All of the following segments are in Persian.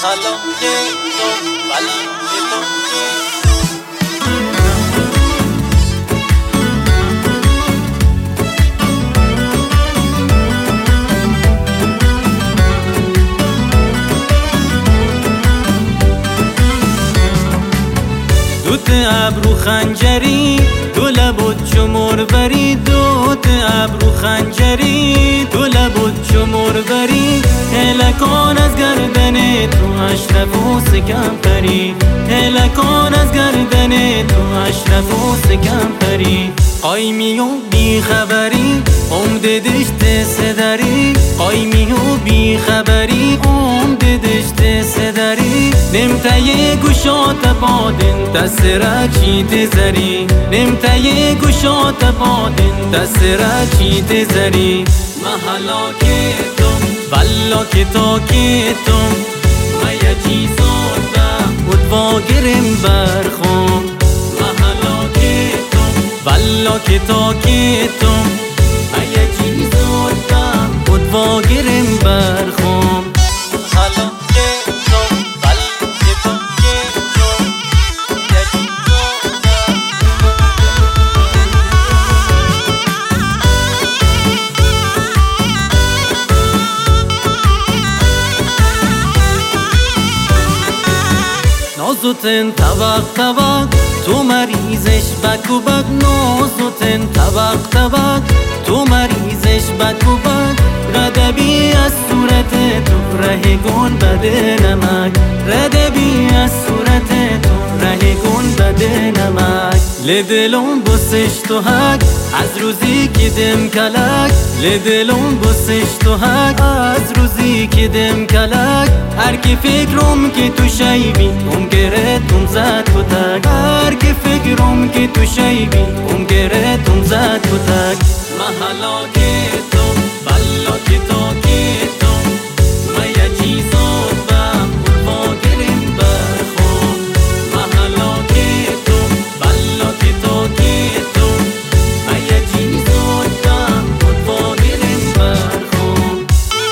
دوت ابرو خنجری دو لبت چو مروری، دوت ابرو خنجری دو لبت چو مروری، هلکان از گردن تو اشرف و سکمپری، هلکان از گردن تو اشرف و سکمپری. قایمی و بی خبری عمده دشت سدری، قایمی و بی خبری عمده دشت سدری، نمتای گوشات بادن دست را چیت زری، نمتای گوشات بادن دست را چیت زری. محلا که تم والله که تا که تم میا چیزان و ادوا گرم برخم، محلا که تم والله که تا که تم میا چیزان و ادوا گرم برخم. محلا که تم والله که تا که تم میا چیزان نازوتن طبق طبق تو مریضش بک و بک، نازوتن طبق طبق تو مریضش بک و بک، ردبی از صورت تو ره گون بده نمک، ردبی از صورت تو ره گون بده نمک. لدلون بسش تو حق از روزی که دم کلک، لدلون بسش تو حق از روزی که دم کلک، هر کی فکرم که تو شیبی اون گره تم زد تو تک، هر کی فکرم که تو شیبی اون گره تم زد تو تک. محلا که تم والله که تا که تم میا چیزان و ادوا گرم برخم، محلا که تم والله که تا که تم میا چیزان و ادوا گرم برخم.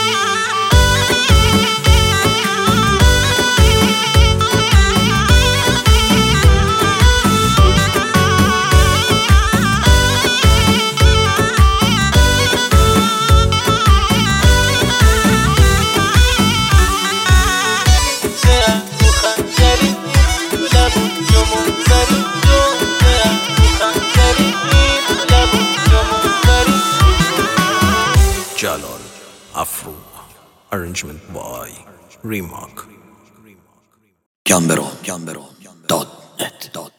Jalal Afro, arrangement by Remark. Gambero.net